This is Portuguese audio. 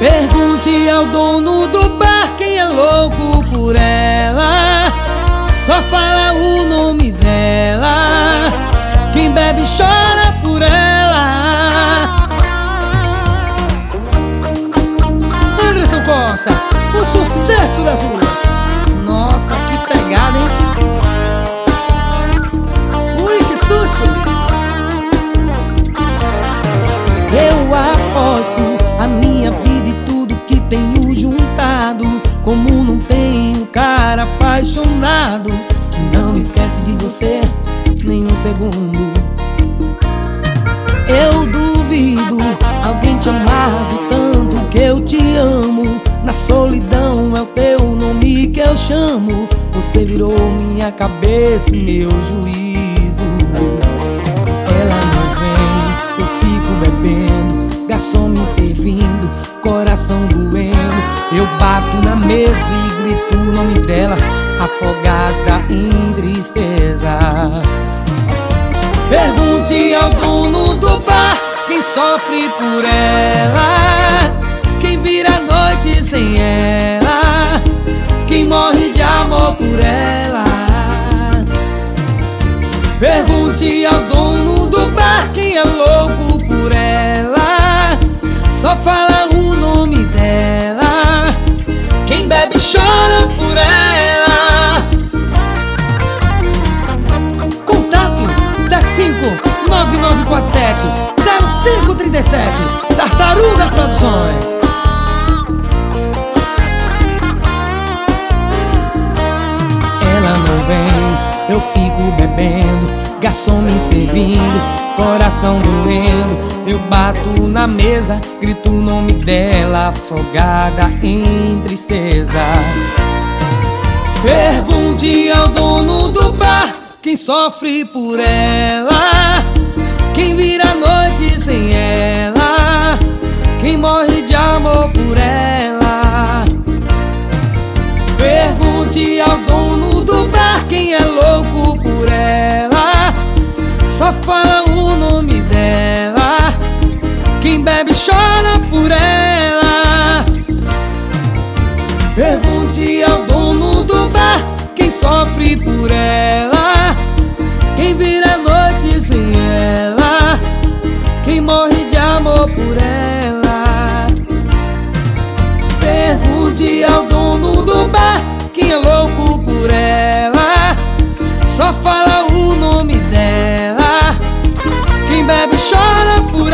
Pergunte ao dono do bar quem é louco por ela. Só fala o nome dela. Quem bebe chora por ela. Anderson Costa, o sucesso das ruas. Nossa, que pegada, hein? Ui, que susto! Eu aposto a minha vida e tudo que tenho juntado. Como não tem um cara apaixonado que não esquece de você nem um segundo. Eu duvido alguém te amar do tanto que eu te amo. Na solidão é o teu nome que eu chamo. Você virou minha cabeça e meu juízo. Ela não vem, eu fico bebendo, garçom me servindo, coração doendo. Eu bato na mesa e grito o nome dela, afogada em tristeza. Pergunte ao dono do bar quem sofre por ela, quem vira a noite sem ela, quem morre de amor por ela. Pergunte ao dono do bar quem é louco por ela. Só fala o nome dela. Quem bebe chora por ela. Contato 75-9947-0537 Tartaruga Produções. Ela não vem, eu fico bebendo, garçom me servindo, coração doendo. Eu bato na mesa, grito o nome dela, afogada em tristeza. Pergunte ao dono do bar quem sofre por ela, quem vira a noite sem ela, quem morre de amor por ela. Pergunte ao dono do bar quem é louco por ela. Só fala o nome dela. Quem bebe chora por ela. Pergunte ao dono do bar quem sofre por ela, quem vira a noite sem ela, quem morre de amor por ela. Pergunte ao dono do bar quem é louco por ela. Só fala o nome dela. Quem bebe chora por